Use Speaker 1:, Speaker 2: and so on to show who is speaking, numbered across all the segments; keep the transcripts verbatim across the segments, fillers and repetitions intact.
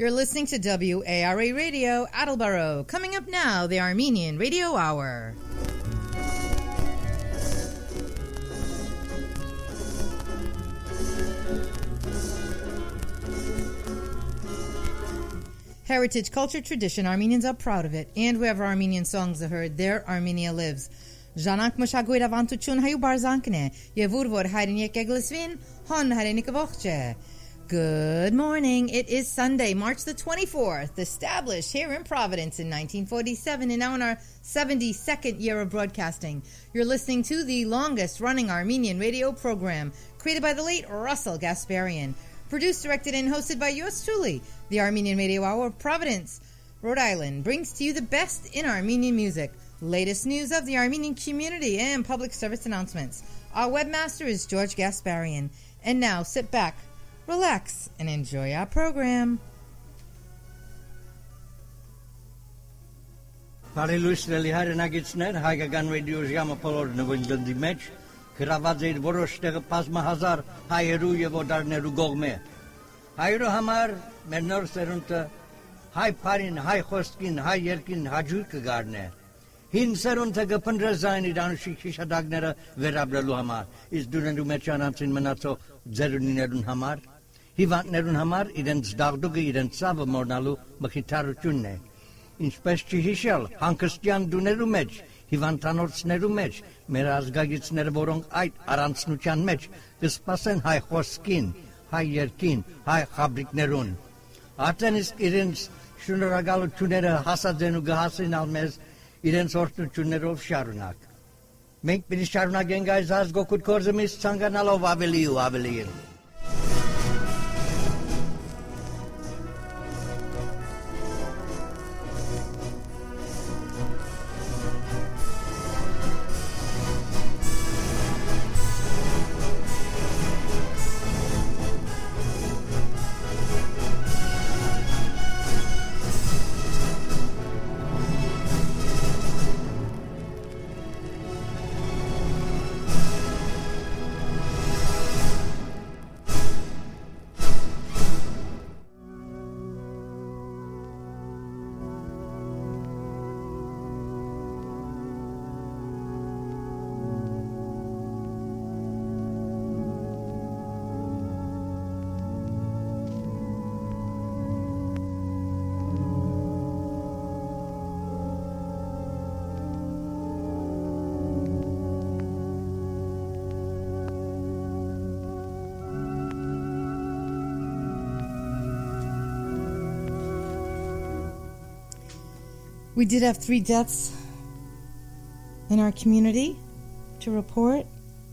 Speaker 1: You're listening to W A R A Radio, Attleboro. Coming up now, the Armenian Radio Hour. Heritage, culture, tradition. Armenians are proud of it. And wherever Armenian songs are heard, there Armenia lives. Zhanak Moshagoid Avantuchun Hayu Barzankne. Yevurvor Hairinik Eglisvin, Hon Harinik Voche. Good morning. It is Sunday, March the twenty-fourth, established here in Providence in nineteen forty-seven, and now in our seventy-second year of broadcasting. You're listening to the longest-running Armenian radio program, created by the late Russell Gasparian. Produced, directed, and hosted by yours truly, the Armenian Radio Hour of Providence, Rhode Island, brings to you the best in Armenian music, latest news of the Armenian community, and public service announcements. Our webmaster is George Gasparian. And now, sit back, relax, and enjoy our program.
Speaker 2: Բարելույսների հայրենագիցներ, հայկական ռադիո ժամապոլոր նվնջնդի մեջ գրաված էր որոշ տեղը բազմահազար հայերու եւ օտարներու գողմե։ Հայերու համար մեր նոր սերունդը հայ բարին, հայ խոսքին, հայ երկին հաջուր կգարնե։ Հին սերունդը կփնտրզային իր անշիկ հիշադակները վերաբրելու համար, իսկ դուրներու մեջ անցին մնացող ձերունիներուն համար, հիվանդներուն համար իրենց դաղդուկը, իրենց ցավը մոռնալու մխիթարությունն է։ Ինչպես չհիշել հանգստյան դուներու մեջ, հիվանդանոցներու մեջ, մեր ազգագիցները, որոնք այդ առանցնության մեջ կսպասեն հայ խոսքին, հայ երկին, հայ խաբրիկներուն։ Արդեն իսկ իրենց շնորհակալությունները հասած են ու կհասնեն մեզ իրենց օրհնություններով շարունակ։ Մենք պիտի շարունակենք այս ազգօգուտ գործը միշտ ցանկանալով ավելի ու ավելի։
Speaker 1: We did have three deaths in our community to report.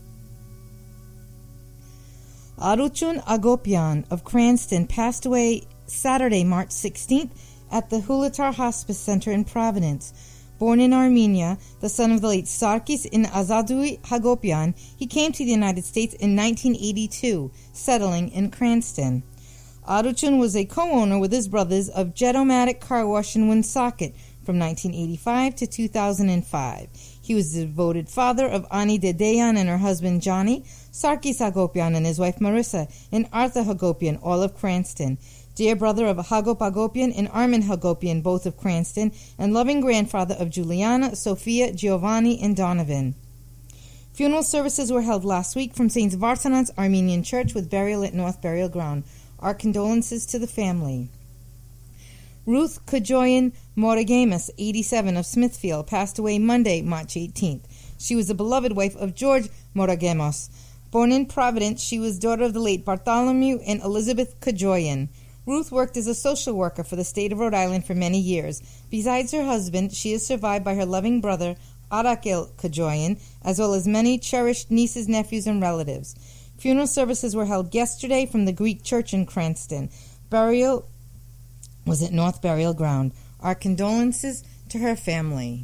Speaker 1: Aruchun Agopian of Cranston passed away Saturday, March sixteenth at the Hulatar Hospice Center in Providence. Born in Armenia, the son of the late Sarkis in Azadui Hagopian, he came to the United States in nineteen eighty-two, settling in Cranston. Aruchun was a co-owner with his brothers of Jetomatic Car Wash in Woonsocket from nineteen eighty-five to two thousand five. He was the devoted father of Ani Dedeyan and her husband Johnny, Sarkis Hagopian and his wife Marissa, and Arthur Hagopian, all of Cranston. Dear brother of Hagop Hagopian and Armin Hagopian, both of Cranston, and loving grandfather of Juliana, Sophia, Giovanni, and Donovan. Funeral services were held last week from Saint Vartanant's Armenian Church with burial at North Burial Ground. Our condolences to the family. Ruth Kajoyan Moragemus, eighty-seven, of Smithfield, passed away Monday, March eighteenth. She was the beloved wife of George Moragemus. Born in Providence, she was daughter of the late Bartholomew and Elizabeth Kajoyan. Ruth worked as a social worker for the state of Rhode Island for many years. Besides her husband, she is survived by her loving brother, Arakel Kajoyan, as well as many cherished nieces, nephews, and relatives. Funeral services were held yesterday from the Greek Church in Cranston. Burial was at North Burial Ground. Our condolences to her family.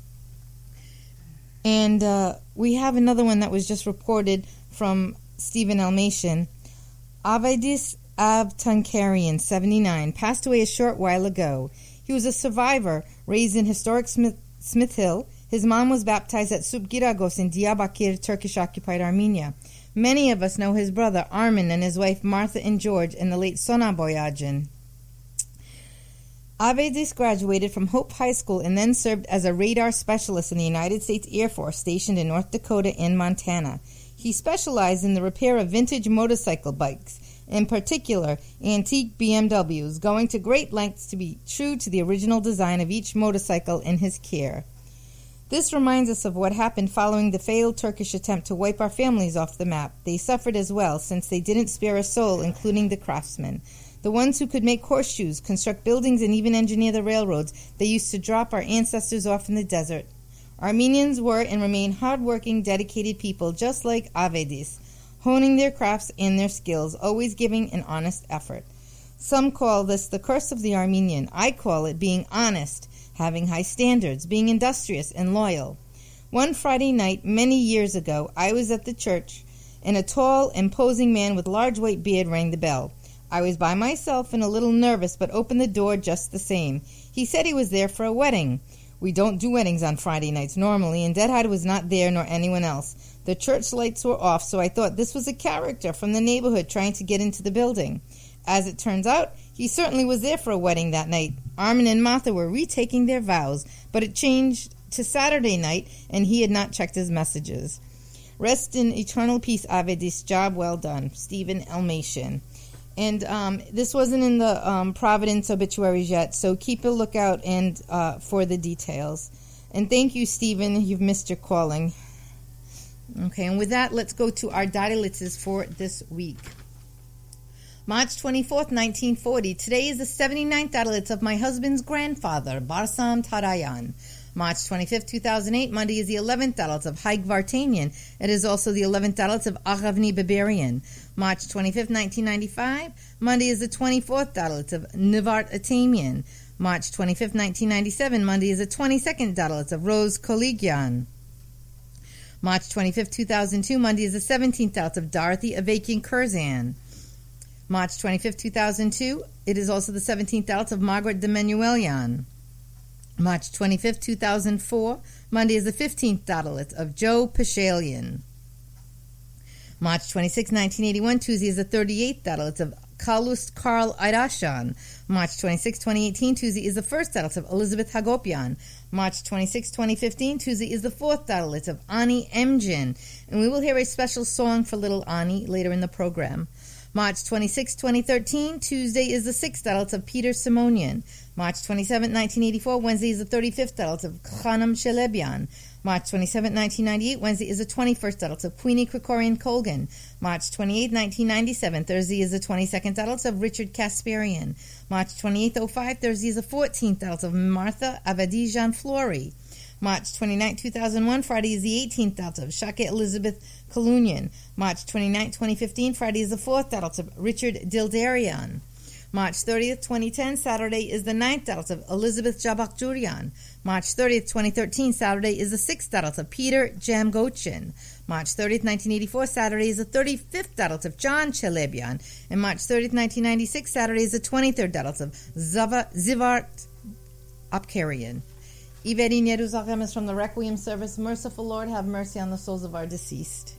Speaker 1: And uh, we have another one that was just reported from Stephen Almatian. Avedis Av Tankarian, seventy-nine, passed away a short while ago. He was a survivor, raised in historic Smith, Smith Hill. His mom was baptized at Subgiragos in Diyarbakir, Turkish-occupied Armenia. Many of us know his brother Armin and his wife Martha and George and the late Sona Boyadjian. Avedis graduated from Hope High School and then served as a radar specialist in the United States Air Force stationed in North Dakota and Montana. He specialized in the repair of vintage motorcycle bikes, in particular antique B M Ws, going to great lengths to be true to the original design of each motorcycle in his care. This reminds us of what happened following the failed Turkish attempt to wipe our families off the map. They suffered as well, since they didn't spare a soul, including the craftsmen. The ones who could make horseshoes, construct buildings, and even engineer the railroads they used to drop our ancestors off in the desert. Armenians were and remain hard-working, dedicated people, just like Avedis, honing their crafts and their skills, always giving an honest effort. Some call this the curse of the Armenian. I call it being honest, having high standards, being industrious and loyal. One Friday night, many years ago, I was at the church, and a tall, imposing man with large white beard rang the bell. I was by myself and a little nervous, but opened the door just the same. He said he was there for a wedding. We don't do weddings on Friday nights normally, and Deadheart was not there nor anyone else. The church lights were off, so I thought this was a character from the neighborhood trying to get into the building. As it turns out, he certainly was there for a wedding that night. Armin and Martha were retaking their vows, but it changed to Saturday night, and he had not checked his messages. Rest in eternal peace, Avedis. Job well done. Stephen Elmation. And um, this wasn't in the um, Providence obituaries yet, so keep a lookout and uh, for the details. And thank you, Stephen. You've missed your calling. Okay, and with that, let's go to our Dadilitzes for this week. March twenty-fourth, nineteen forty. Today is the seventy-ninth Dadilitz of my husband's grandfather, Barsam Tarayan. March twenty-fifth, two thousand eight, Monday is the eleventh Dadilitz of Haig Vartanian. It is also the eleventh Dadilitz of Aravni Beberian. March twenty-fifth, nineteen ninety-five, Monday is the twenty-fourth Dadilitz of Nivart Atamian. March twenty-fifth, nineteen ninety-seven, Monday is the twenty-second Dadilitz of Rose Koligyan. March twenty-fifth, two thousand two, Monday is the seventeenth Dadilitz of Dorothy Avakian Curzan. March twenty-fifth, two thousand two, it is also the seventeenth Dadilitz of Margaret de Menuelian. March twenty-fifth, two thousand four, Monday is the fifteenth Dadilitz of Joe Pashalian. March twenty-sixth, nineteen eighty-one, Tuesday is the thirty-eighth Dadilitz of Kalust Karl Irashan. March twenty-sixth, twenty eighteen, Tuesday is the first Dadilitz of Elizabeth Hagopian. March twenty-sixth, twenty fifteen, Tuesday is the fourth Dadilitz of Ani Emjin. And we will hear a special song for little Ani later in the program. March twenty-sixth, twenty thirteen, Tuesday is the sixth Dadilitz of Peter Simonian. March twenty-seventh, nineteen eighty-four, Wednesday is the thirty-fifth Dadilitz of Khanam Shelebian. March twenty-seventh, nineteen ninety-eight, Wednesday is the twenty-first Dadilitz of Queenie Krikorian Colgan. March twenty-eighth, nineteen ninety-seven, Thursday is the twenty-second Dadilitz of Richard Kasparian. March twenty-eighth, oh five, Thursday is the fourteenth Dadilitz of Martha Avadijan Flory. March twenty-ninth, two thousand one, Friday is the eighteenth Dadilitz of Shake Elizabeth Kalunian. March twenty-ninth, twenty fifteen, Friday is the fourth Dadilitz of Richard Dildarian. March thirtieth, twenty ten, Saturday is the ninth Dadilitz of Elizabeth Jabakjurian. March thirtieth, twenty thirteen, Saturday is the sixth Dadilitz of Peter Jamgochin. March thirtieth, nineteen eighty-four, Saturday is the thirty-fifth Dadilitz of John Chelebian. And March thirtieth, nineteen ninety-six, Saturday is the twenty-third Dadilitz of Zava, Zivart Apkarian. Iverin Yeruzalem is from the Requiem service. Merciful Lord, have mercy on the souls of our deceased.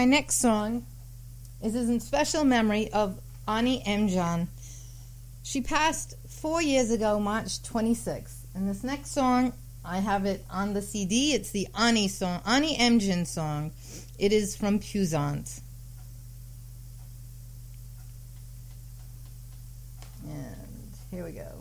Speaker 1: next song is in special memory of Ani Emjan. She passed four years ago, March twenty-sixth. And this next song, I have it on the C D. It's the Ani song, Ani Emjan song. It is from Puissant. And here we go.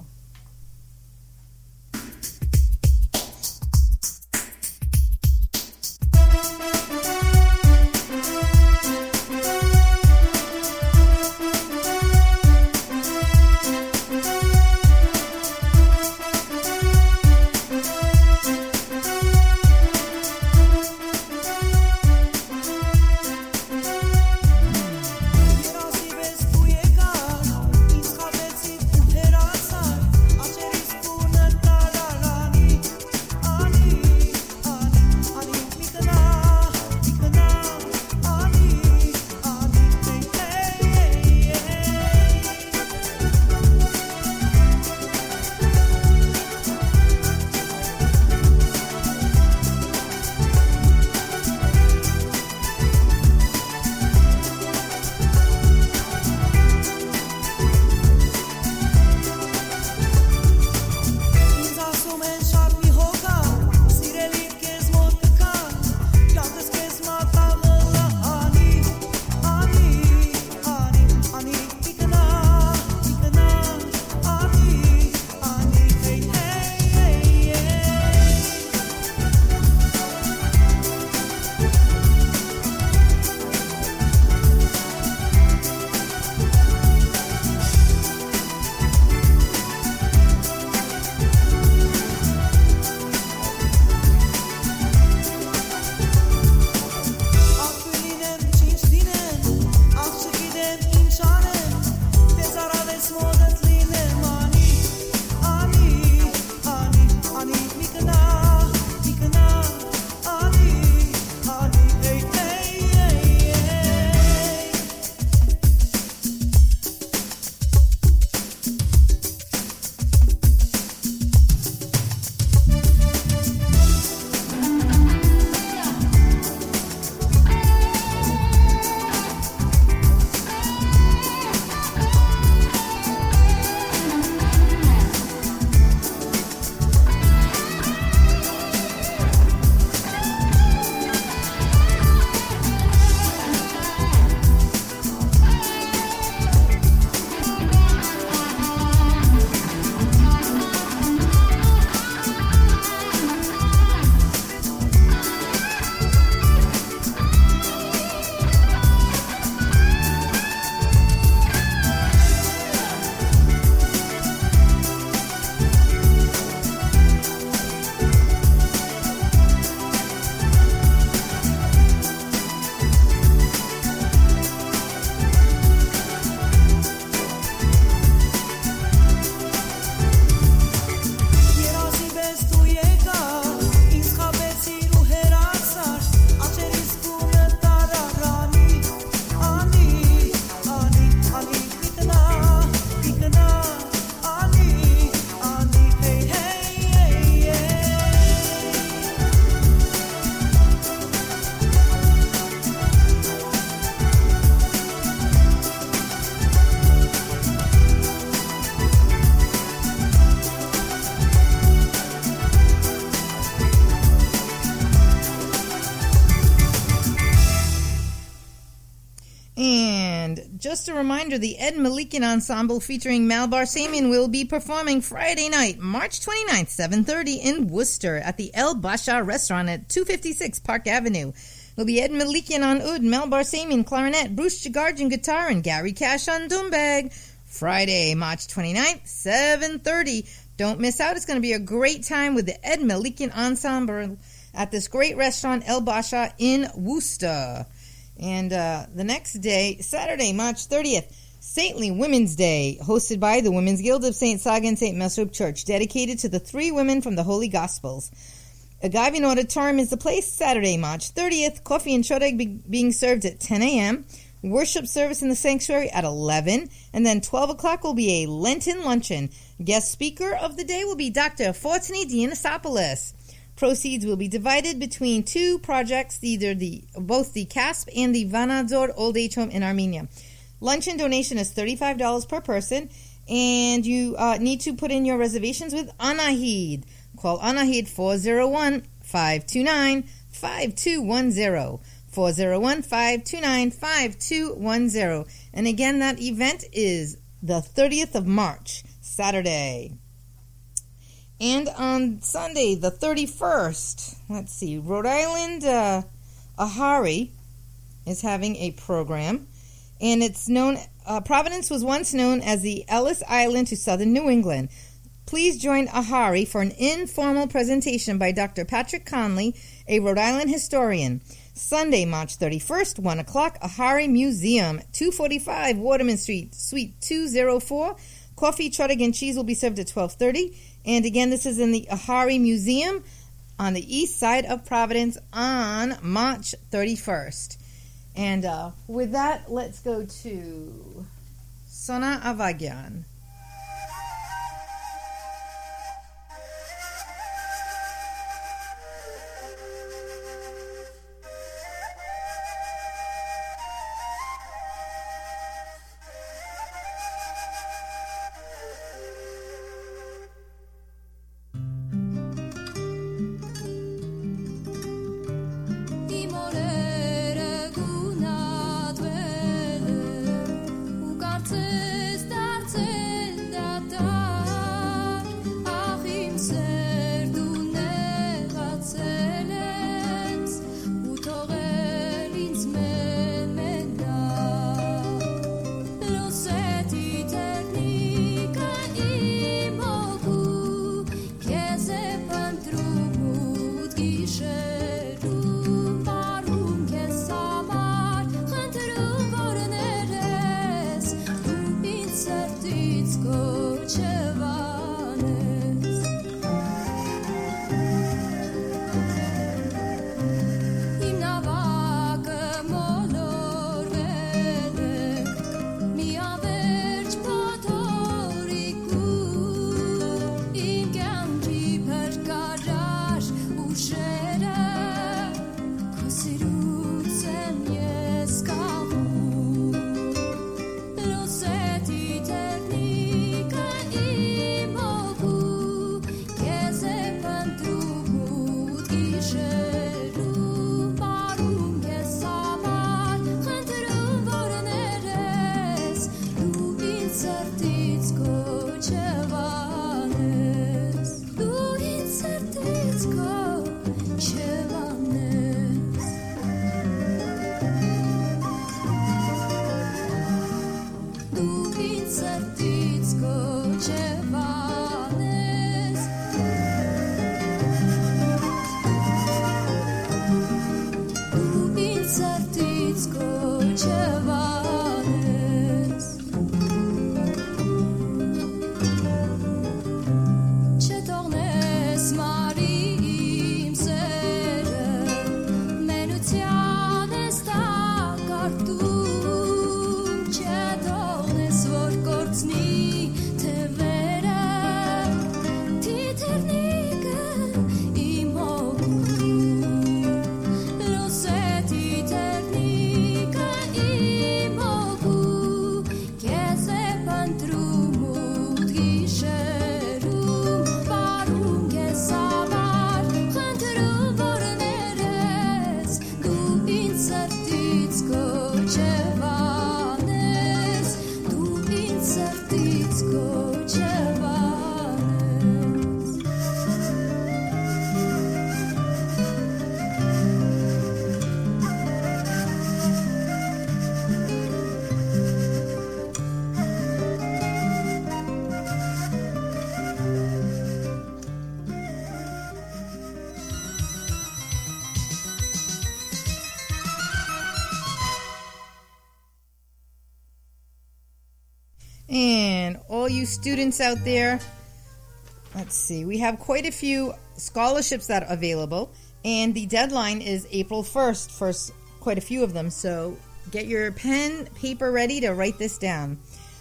Speaker 1: Just a reminder, the Ed Malikian Ensemble featuring Mal Barsamian will be performing Friday night, March twenty-ninth, seven thirty in Worcester at the El Basha Restaurant at two fifty-six Park Avenue. It'll be Ed Malikian on oud, Mal Barsamian clarinet, Bruce Jagarjan guitar, and Gary Cash on doumbag. Friday, March twenty-ninth, seven thirty. Don't miss out. It's going to be a great time with the Ed Malikian Ensemble at this great restaurant, El Basha in Worcester. And uh, the next day, Saturday, March thirtieth, Saintly Women's Day, hosted by the Women's Guild of Saint Saga and Saint Mesrup Church, dedicated to the three women from the Holy Gospels. Agavian Auditorium is the place, Saturday, March thirtieth. Coffee and shodeg be- being served at ten a.m., worship service in the sanctuary at eleven, and then twelve o'clock will be a Lenten luncheon. Guest speaker of the day will be Doctor Fortuny Dianasopoulos. Proceeds will be divided between two projects, either the both the C A S P and the Vanadzor Old Age Home in Armenia. Luncheon donation is thirty-five dollars per person, and you uh, need to put in your reservations with Anahid. Call Anahid four oh one, five two nine, five two one zero. four oh one, five two nine, five two one zero. And again, that event is the thirtieth of March, Saturday. And on Sunday, the thirty-first, let's see, Rhode Island uh, Ahari is having a program. And it's known, uh, Providence was once known as the Ellis Island to southern New England. Please join Ahari for an informal presentation by Doctor Patrick Conley, a Rhode Island historian. Sunday, March thirty-first, one o'clock, Ahari Museum, two forty-five Waterman Street, Suite two oh four. Coffee, chuttig, and cheese will be served at twelve thirty. And again, this is in the Ahari Museum on the east side of Providence on March thirty-first. And uh, with that, let's go to Sona Avagyan. And all you students out there, let's see, we have quite a few scholarships that are available, and the deadline is April first for quite a few of them, so get your pen, paper ready to write this down.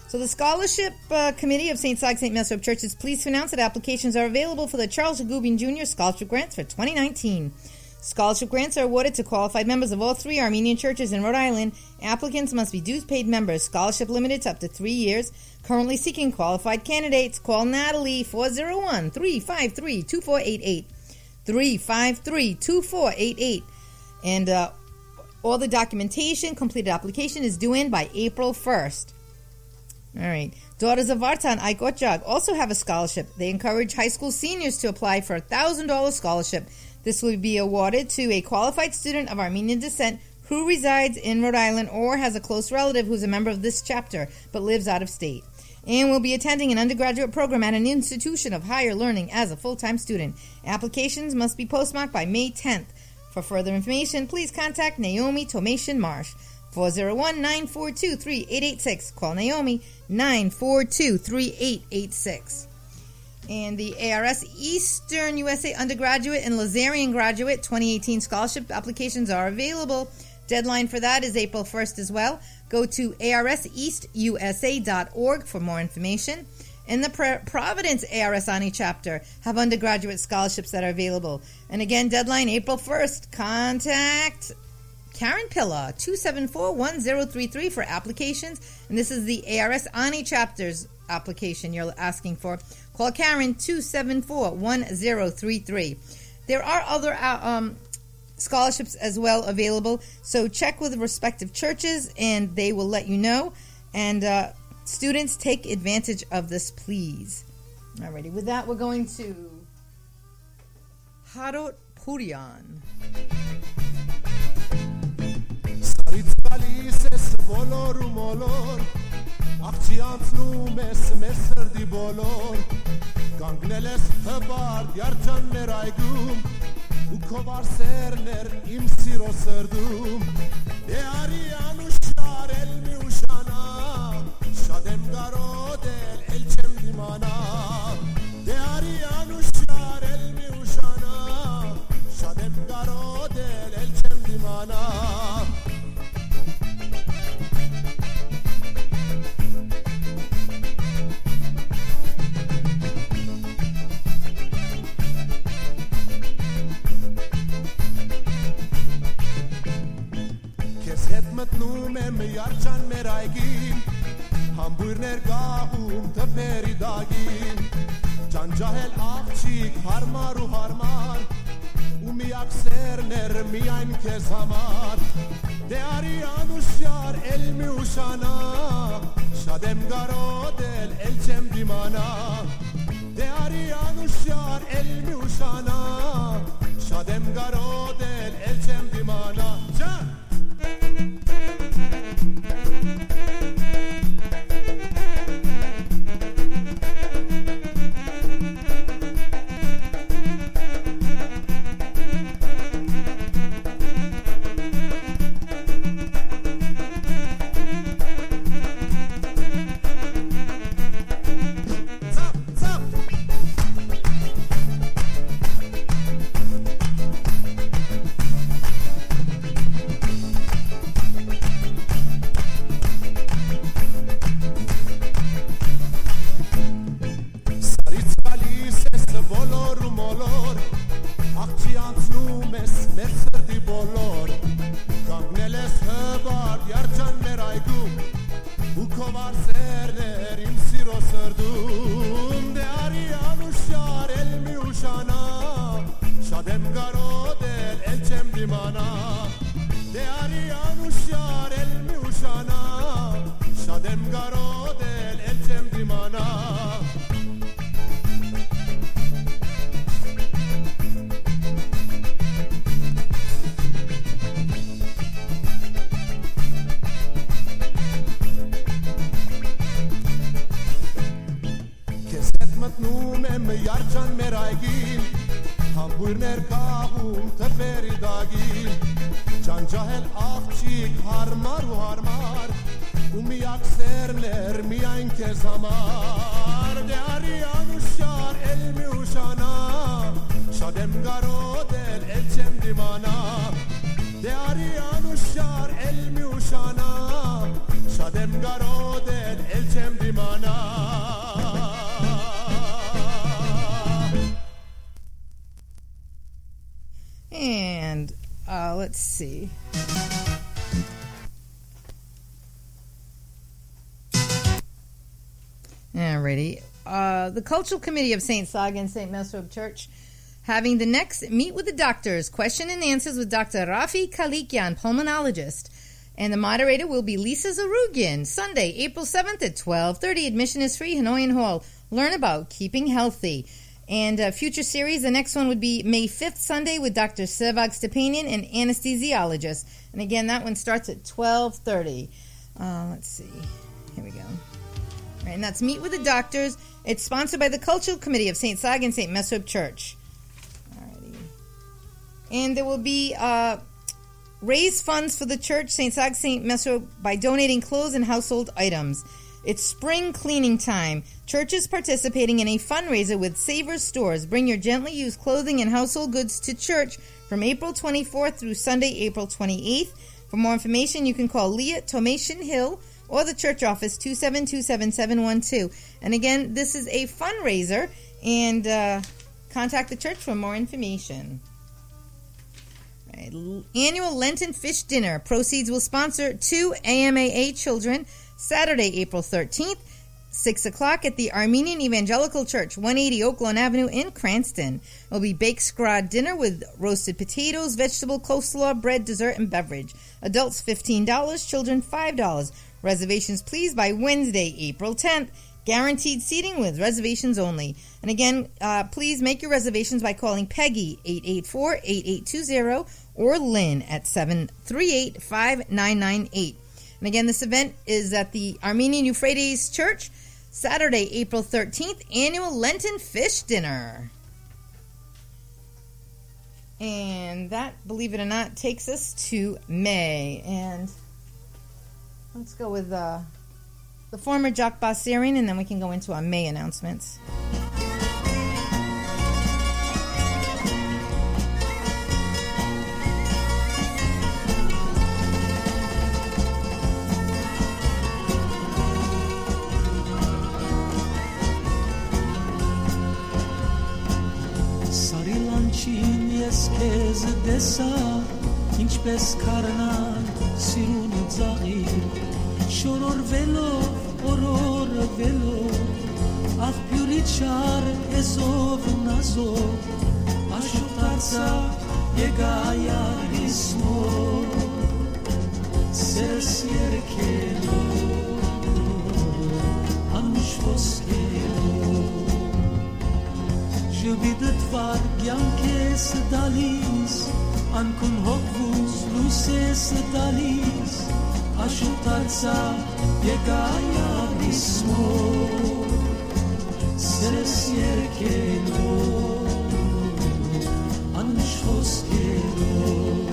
Speaker 1: So the Scholarship uh, Committee of Saint Slag Saint Mesrop Church is pleased to announce that applications are available for the Charles Jagubian Junior Scholarship Grants for twenty nineteen. Scholarship grants are awarded to qualified members of all three Armenian churches in Rhode Island. Applicants must be dues-paid members. Scholarship limited to up to three years. Currently seeking qualified candidates. Call Natalie four oh one, three five three, two four eight eight. three five three, two four eight eight. And uh, all the documentation, completed application is due in by April first. All right. Daughters of Vartan Aikotjag also have a scholarship. They encourage high school seniors to apply for a one thousand dollars scholarship. This will be awarded to a qualified student of Armenian descent who resides in Rhode Island or has a close relative who's a member of this chapter but lives out of state, and will be attending an undergraduate program at an institution of higher learning as a full-time student. Applications must be postmarked by May tenth. For further information, please contact Naomi Tomation Marsh, four oh one, nine four two, three eight eight six. Call Naomi, nine four two, three eight eight six. And the A R S Eastern U S A Undergraduate and Lazarian Graduate twenty eighteen scholarship applications are available. Deadline for that is April first as well. Go to A R S east U S A dot org for more information. And the Providence A R S Ani chapter have undergraduate scholarships that are available. And again, deadline April first. Contact Karen Pilla, two seven four, one zero three three for applications. And this is the A R S Ani chapter's application you're asking for. Call Karen, two seven four, one zero three three. There are other uh, um, scholarships as well available, so check with the respective churches and they will let you know. And uh, students, take advantage of this, please. Alrighty, with that, we're going to Harot Purian.
Speaker 3: Աղջիանցնում ես մեր սրդի բոլոր Կանգնել ես հբարդ երջաններ այգում Ու քո վարսերներ իմ սիրո սրդում Դե արի անուշար էլ մի ուշանա Շատ եմ գարոդել էլ չեմ դիմանա Դե արի անուշար էլ մի ուշանա Շատ եմ գարոդել էլ չեմ դիմանա Մտնում եմ երջան մեր այգին Համբույրներ գահում թփերի դագին Ջանջահել աղջիկ հարմար ու հարմար Ու միակ սերներ միայն քեզ համար Դե արի անուշյար էլ մի ուշանա Շատ եմ գարոդել էլ չեմ դիմանա Դե արի անուշյար էլ մի ուշանա Շատ եմ գարոդել էլ չեմ դիմանա Ջան Shadem Garodel El Chem
Speaker 1: let's see. Alrighty. Uh, the Cultural Committee of Saint Saga and Saint Mesrob Church having the next Meet with the Doctors, question and answers with Doctor Rafi Kalikian, pulmonologist. And the moderator will be Lisa Zarugian. Sunday, April seventh at twelve thirty. Admission is free, Hanoian Hall. Learn about keeping healthy. And uh, future series, the next one would be May fifth, Sunday, with Doctor Sevag Stepanian, an anesthesiologist. And again, that one starts at twelve thirty. Uh, let's see. Here we go. All right, and that's Meet with the Doctors. It's sponsored by the Cultural Committee of Saint Saga and Saint Mesrob Church. Alrighty. And there will be uh, raise funds for the church, Saint Saga, Saint Mesrob, by donating clothes and household items. It's spring cleaning time. Churches participating in a fundraiser with Savers Stores. Bring your gently used clothing and household goods to church from April twenty-fourth through Sunday, April twenty-eighth. For more information, you can call Leah Tomation Hill or the church office, two seven two seven seven one two. And again, this is a fundraiser, and uh, contact the church for more information. Right. Annual Lenten Fish Dinner. Proceeds will sponsor two A M A A children. Saturday, April thirteenth, six o'clock at the Armenian Evangelical Church, one eighty Oak Lawn Avenue in Cranston. It will be baked scrod dinner with roasted potatoes, vegetable coleslaw, bread, dessert, and beverage. Adults fifteen dollars, children five dollars. Reservations, please, by Wednesday, April tenth. Guaranteed seating with reservations only. And again, uh, please make your reservations by calling Peggy, eight eight four, eight eight two zero, or Lynn at seven three eight, five nine nine eight. And again, this event is at the Armenian Euphrates Church, Saturday, April thirteenth, annual Lenten Fish Dinner. And that, believe it or not, takes us to May. And let's go with uh, the former Jock Bassarian, and then we can go into our May announcements.
Speaker 4: Ես քեզ դեսա ինչպես քարնան սիրուն ծաղիր շորորվելով օրորվելով աղբյուրի չար էսով նազով աշուտացա եկայարիս մոր սերս երկելով անուշ ոսկելով Jubidët vargjan kesë dalis Ankun hokvus lusesë dalis Ashutarca jegaja nismo Seres jerkelo Anshvoskelo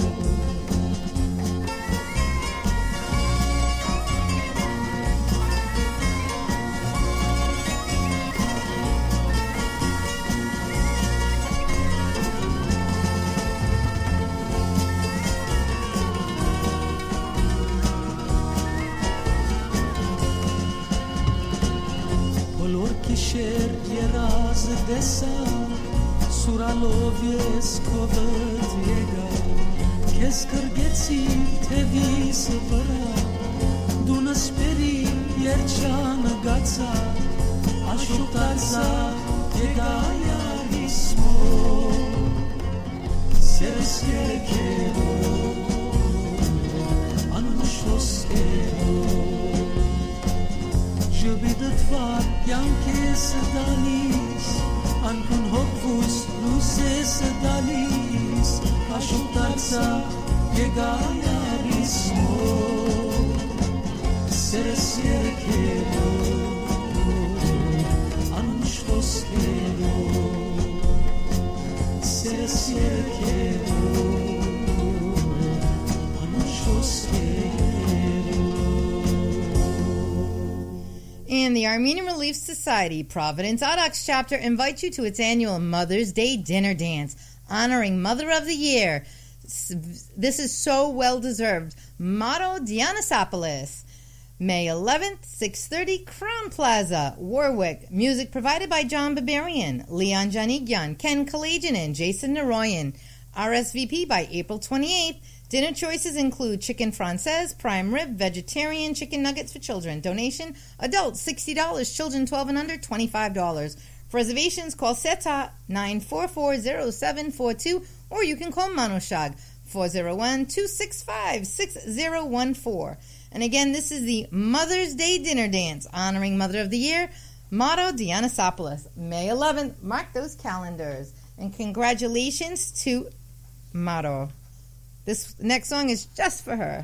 Speaker 4: Kişer yeraz desa Suralov yes kovet yega Kes kırgetsi tevis vara Dunas peri yerçan gatsa Aşutarsa yega yarismo Seres yerekero Anushos ero Jubidët var jankesë dalis Ankun hokvus lusesë dalis Ashutarca jegaja rismo Seres jerkelo Anshvoskelo Seres jerkelo Anshvoskelo
Speaker 1: And the Armenian Relief Society, Providence Audax Chapter, invites you to its annual Mother's Day Dinner Dance, honoring Mother of the Year. This is so well-deserved. Motto Dionysopolis. May eleventh, six thirty, Crown Plaza, Warwick. Music provided by John Barbarian, Leon Janigyan, Ken Kalajian, and Jason Naroyan. R S V P by April twenty-eighth. Dinner choices include chicken francaise, prime rib, vegetarian, chicken nuggets for children. Donation, adults sixty dollars, children twelve and under twenty-five dollars. For reservations, call Seta nine four four zero seven four two or you can call Manoshag four oh one, two six five, six oh one four. And again, this is the Mother's Day Dinner Dance honoring Mother of the Year, Motto Dianasopoulos, May eleventh. Mark those calendars. And congratulations to Motto. This next song is just for her.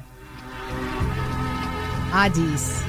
Speaker 1: Adis.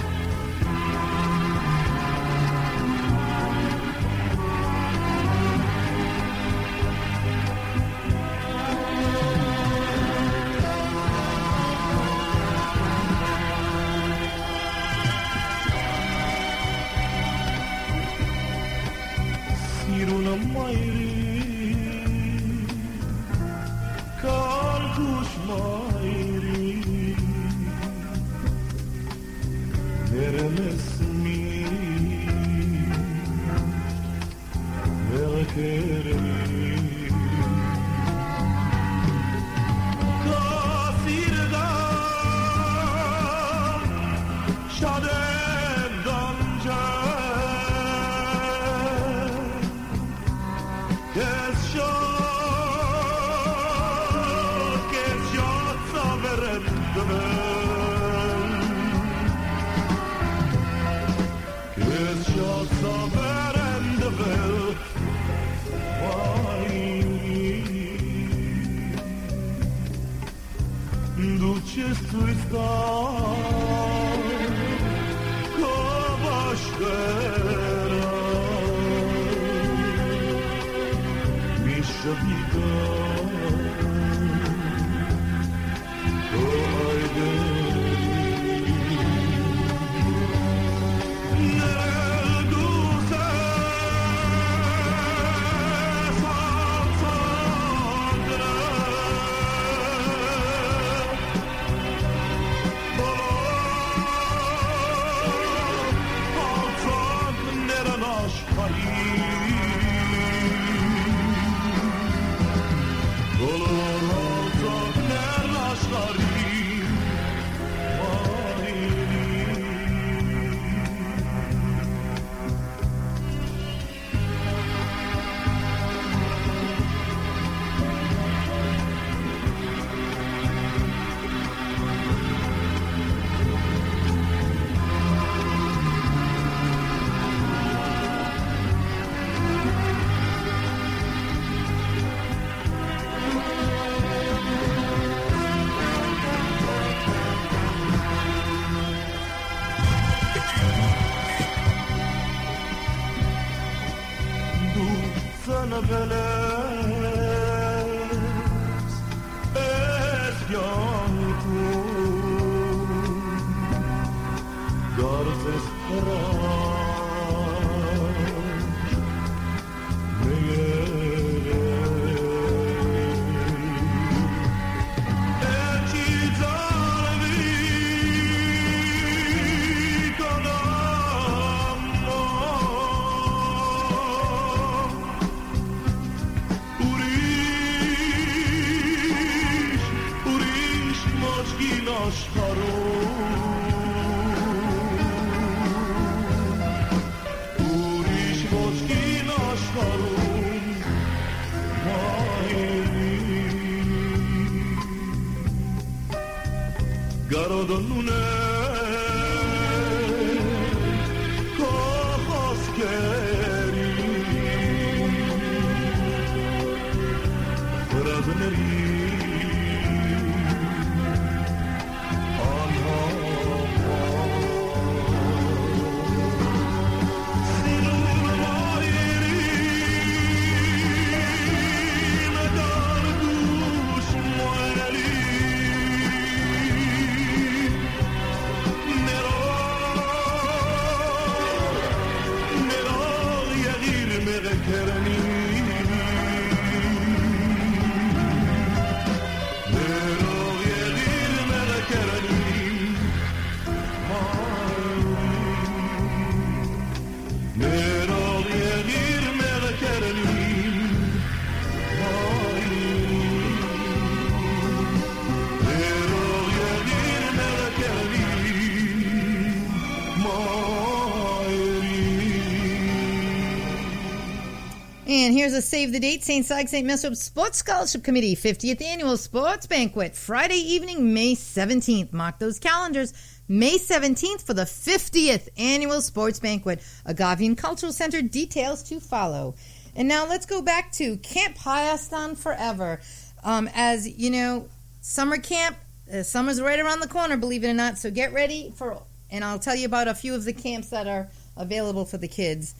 Speaker 1: And here's a save the date. Saint Sag Saint Mesop Sports Scholarship Committee fiftieth Annual Sports Banquet, Friday evening, May seventeenth. Mark those calendars. May seventeenth for the fiftieth Annual Sports Banquet. Agavian Cultural Center, details to follow. And now let's go back to Camp Hayastan Forever. Um, as you know, summer camp, uh, summer's right around the corner, believe it or not. So get ready for, and I'll tell you about a few of the camps that are available for the kids.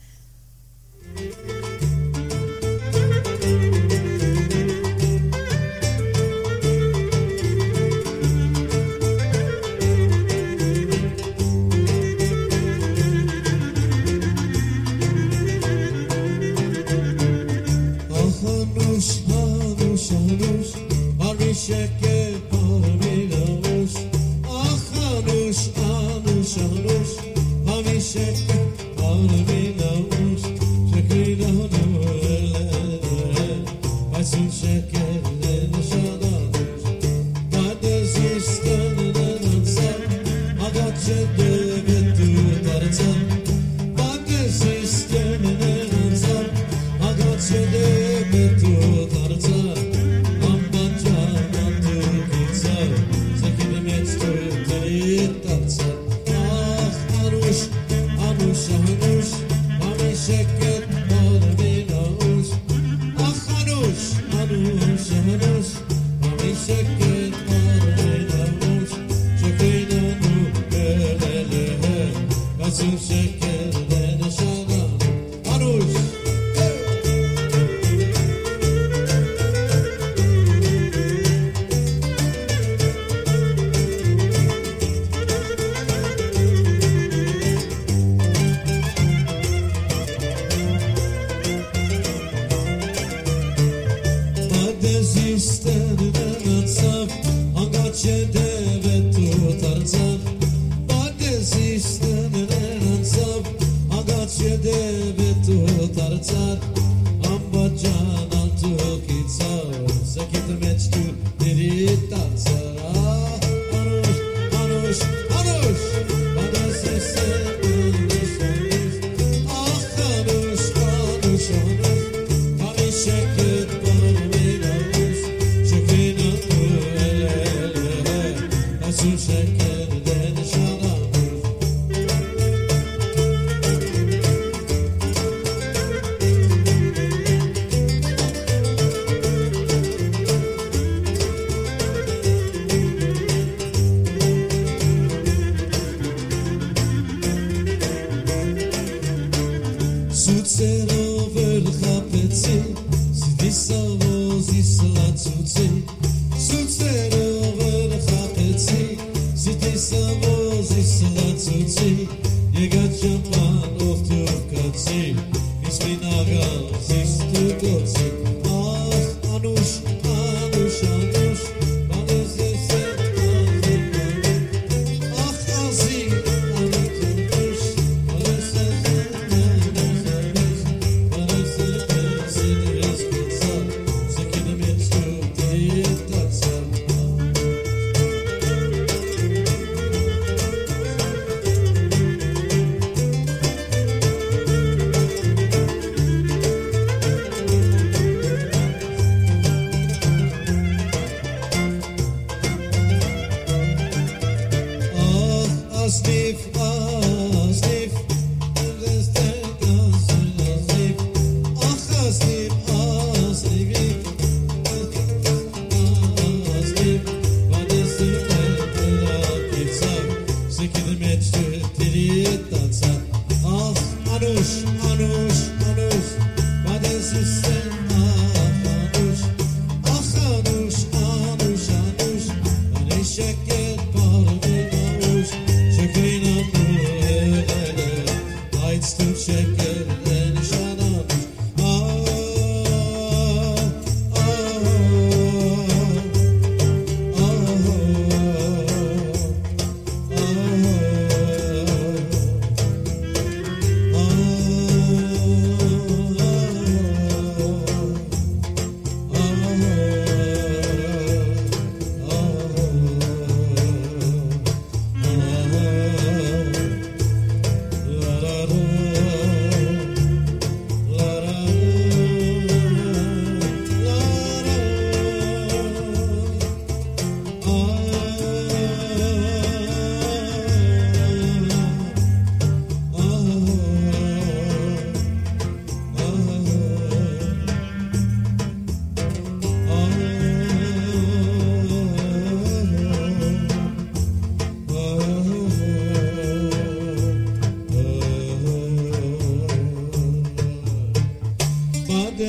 Speaker 5: Hanush, Hanush, Arisheke Parminanush. Ah, Hanush, Hanush, Hanush, Arisheke Parminanush. Shekrina Nurele, Asun Shekel Shadanush. Mades Istan Nansa, Agache Devetu Tarza. Mades Istan Nansa, Agache Devetu Tarza.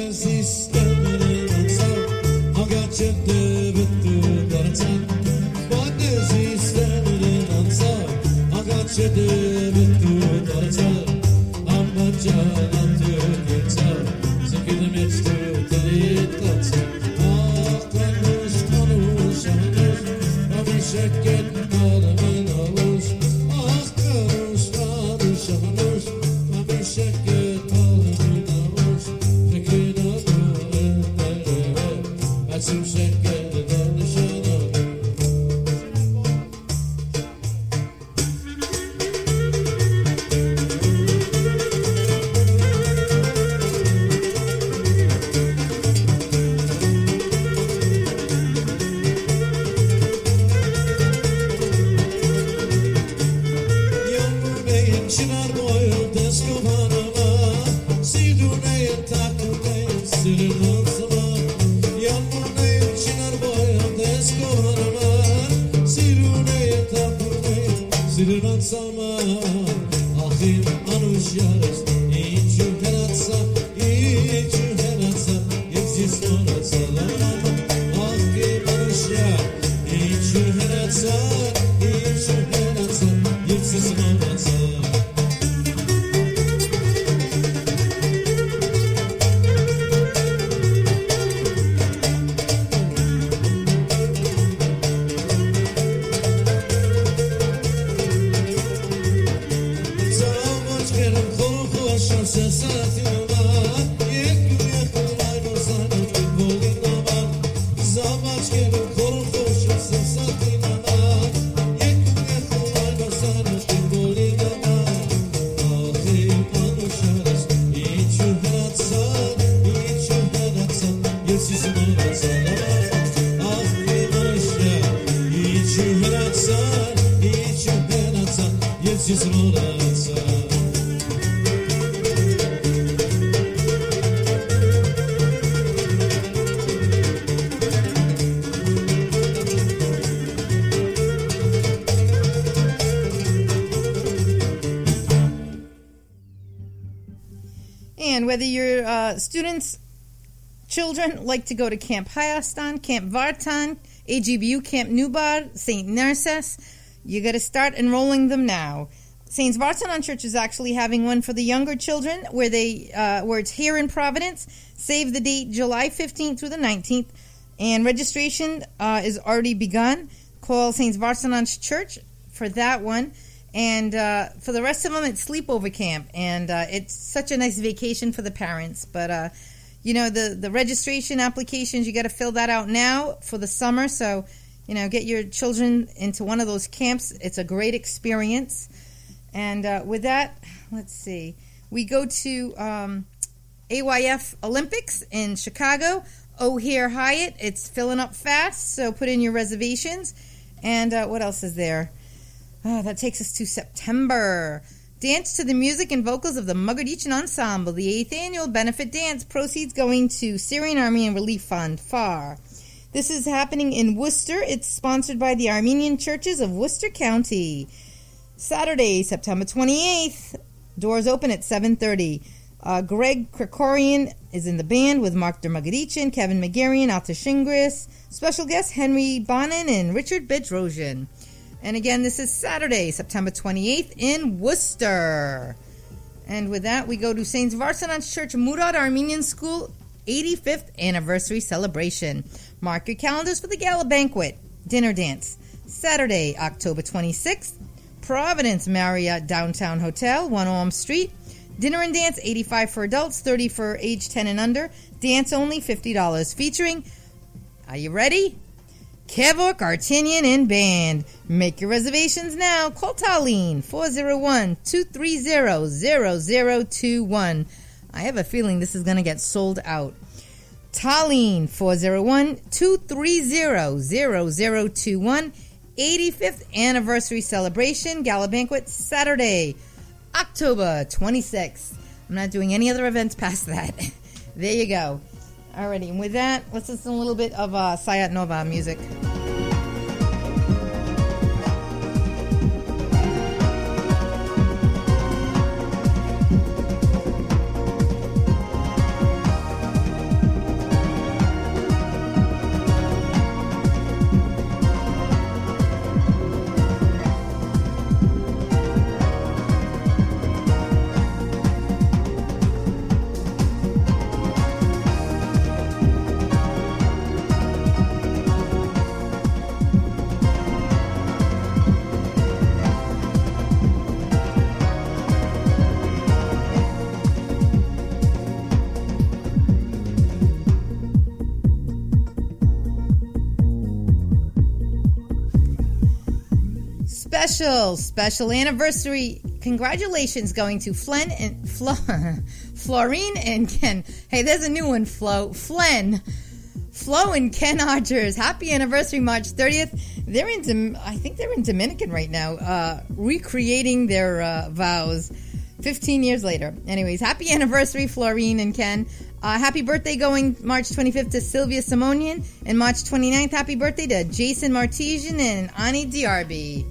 Speaker 1: And whether your uh, students, children like to go to Camp Hayastan, Camp Vartan, A G B U Camp Nubar, Saint Narcissus, you got to start enrolling them now. Saint Vartanan Church is actually having one for the younger children, where they uh, where it's here in Providence. Save the date, July fifteenth through the nineteenth, and registration uh, is already begun. Call Saint Vartanan's Church for that one. And uh, for the rest of them, it's sleepover camp, and uh, it's such a nice vacation for the parents. But uh, you know, the the registration applications, you got to fill that out now for the summer. So you know, get your children into one of those camps. It's a great experience. And uh, with that, let's see, we go to um, A Y F Olympics in Chicago. O'Hare Hyatt. It's filling up fast, so put in your reservations. And uh, what else is there? Oh, that takes us to September. Dance to the music and vocals of the Muggardichan Ensemble. The eighth annual benefit dance, proceeds going to Syrian Armenian Relief Fund, F A R. This is happening in Worcester. It's sponsored by the Armenian Churches of Worcester County. Saturday, September twenty-eighth. Doors open at seven thirty. Uh, Greg Krikorian is in the band with Mark Dermuggedichin, Kevin Megarian, Alta Shingris. Special guests Henry Bonin and Richard Bedrosian. And again, this is Saturday, September twenty-eighth in Worcester. And with that, we go to Saint Vartanan's Church Murad Armenian School eighty-fifth anniversary celebration. Mark your calendars for the gala banquet. Dinner dance. Saturday, October twenty-sixth. Providence Marriott Downtown Hotel, one Elm Street. Dinner and dance, eighty-five dollars for adults, thirty dollars for age ten and under. Dance only, fifty dollars. Featuring, are you ready? Kevork Artinian and Band. Make your reservations now. Call Talene, four oh one, two three zero, zero zero two one. I have a feeling this is going to get sold out. Talene, four oh one, two three zero, zero zero two one. eighty-fifth anniversary celebration. Gala banquet, Saturday, October twenty-sixth. I'm not doing any other events past that. There you go. Alrighty, and with that, let's listen to a little bit of uh, Sayat Nova music. special, special anniversary congratulations going to Flen and Flo, Florine and Ken. Hey, there's a new one, Flo. Flen. Flo and Ken Odgers. Happy anniversary, March thirtieth. They're in, I think they're in Dominican right now, uh, recreating their uh, vows fifteen years later. Anyways, happy anniversary, Florine and Ken. Uh, happy birthday going March twenty-fifth to Sylvia Simonian, and March twenty-ninth, happy birthday to Jason Martesian and Ani Diarby.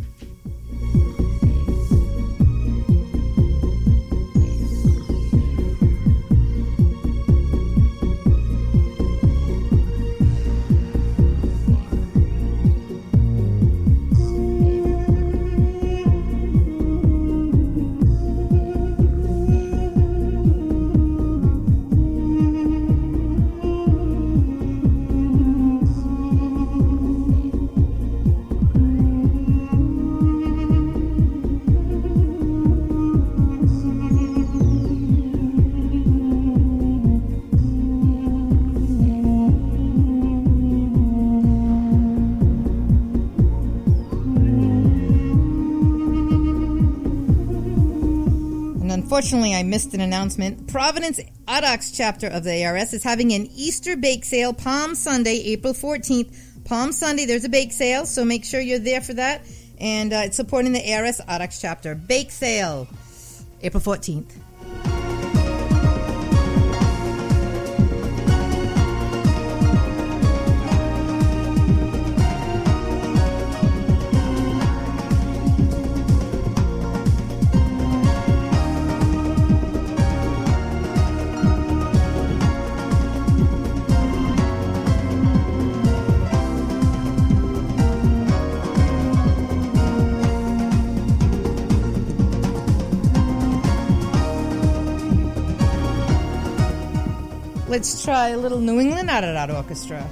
Speaker 1: Unfortunately, I missed an announcement. Providence Audax chapter of the A R S is having an Easter bake sale Palm Sunday, April fourteenth. Palm Sunday, there's a bake sale, so make sure you're there for that. And uh, it's supporting the A R S Audax chapter. Bake sale, April fourteenth. Let's try a little New England Ararat Orchestra.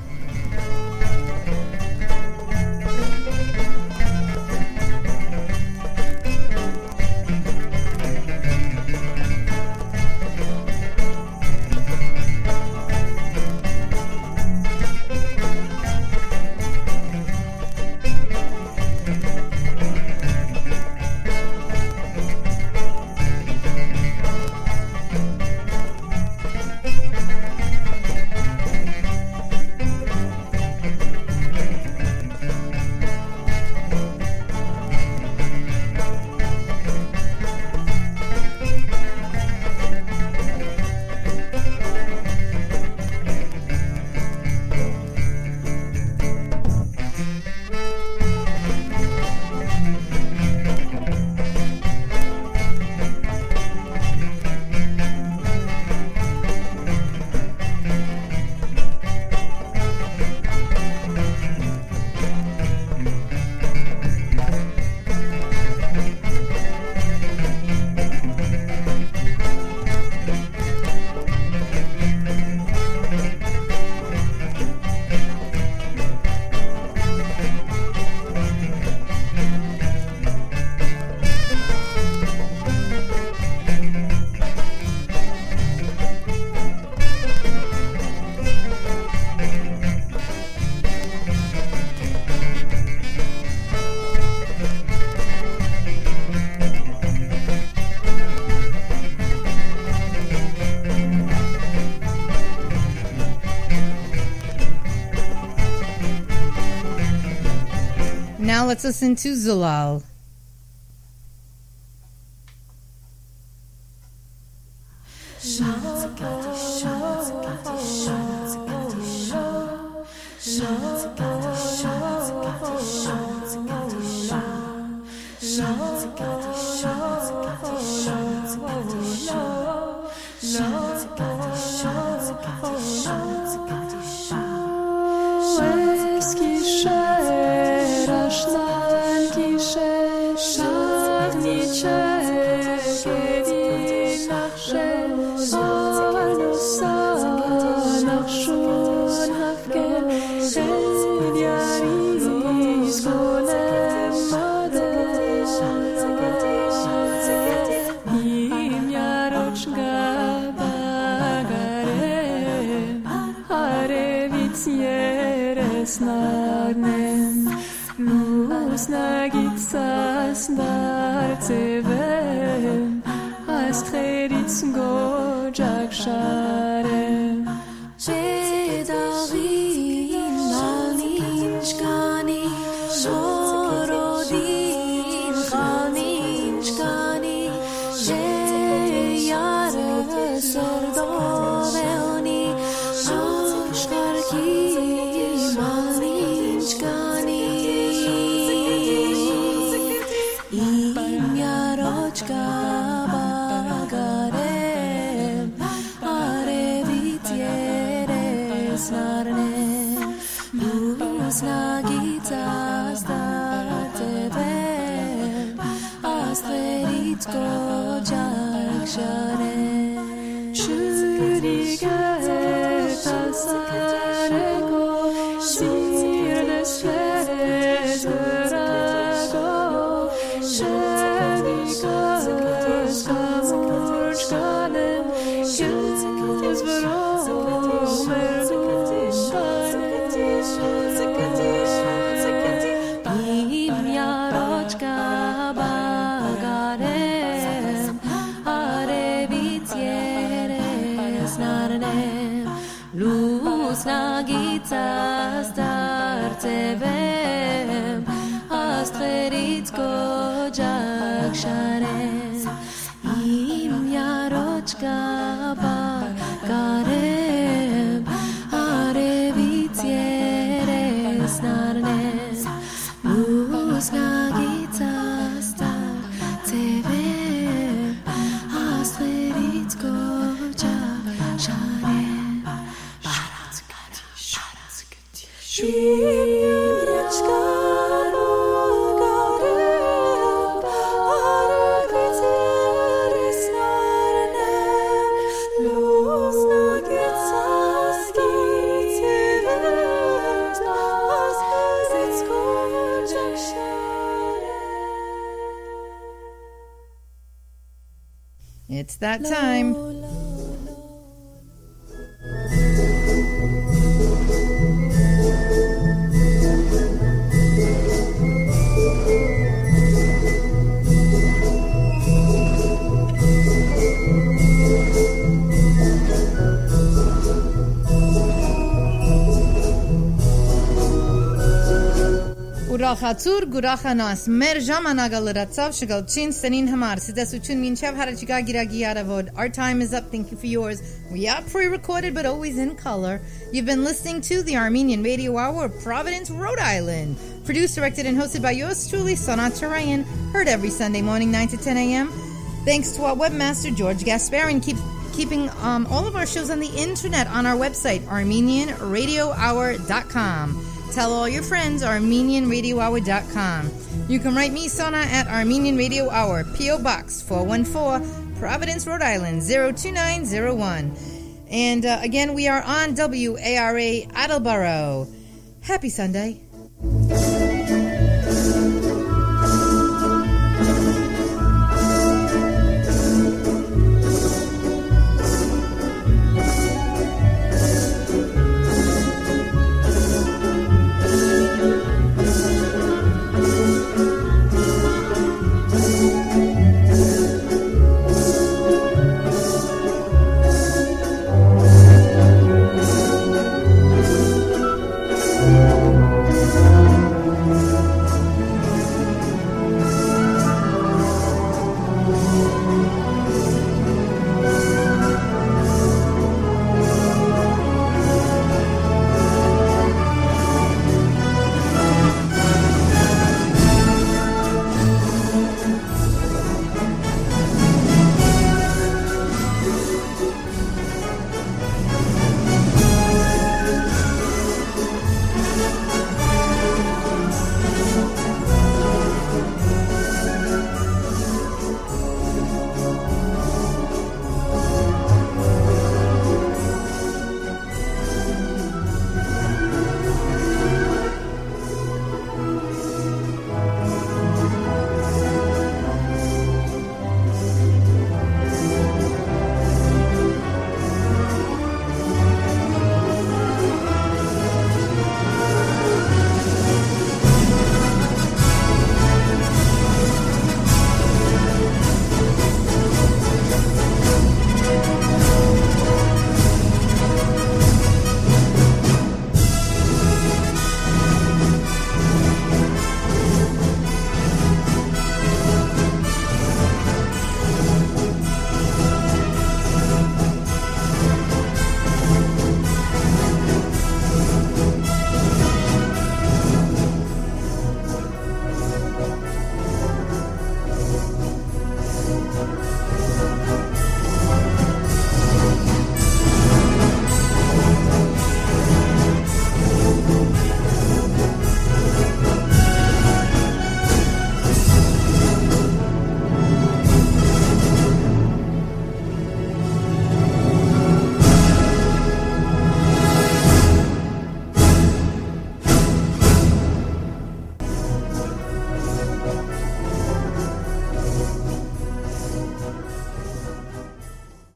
Speaker 1: Now let's listen to Zulal. Snarnem, luz na gitsa
Speaker 6: tevem as cheritz go jak sharem shedarim malin shkani shorodim khalin shkani sheyar serdoveoni shoshkarki malin shkani im yarochka bagarem arevit yeres narnem luz nagita statevem astverit kojak sharem shuriget asareko sirdes fezerago shedikas kamurchkanem yez veromer im yarochka bagarem arevit yeres narnem luz nagita startevem astverit kojak sharem im yarochka bagarem arevit yeres narnem luz nagita startevem astverit kojak sharem sharatzkati sharatzkati shiratzka bagarem arevit yeres narnem luz nagita startevem astverit kojak sharem.
Speaker 1: It's that time. Ուրախացուր գուրախանաս մեր ժամանակը լրացավ շգալչին սնին համար սիդասություն մինչև հարաճիգա գիրագի արավոդ. Our time is up. Thank you for yours. We are pre-recorded but always in color. You've been listening to the Armenian Radio Hour of Providence, Rhode Island. Produced, directed, and hosted by yours truly, Sonat Tarayan. Heard every Sunday morning, nine to ten a.m. Thanks to our webmaster, George Gasparin, keep keeping um, all of our shows on the internet on our website, armenian radio hour dot com. Tell all your friends, armenian radio hour dot com. You can write me, Sona, at Armenian Radio Hour, P O. Box four one four, Providence, Rhode Island, zero two nine zero one. And uh, again, we are on W A R A Attleboro. Happy Sunday.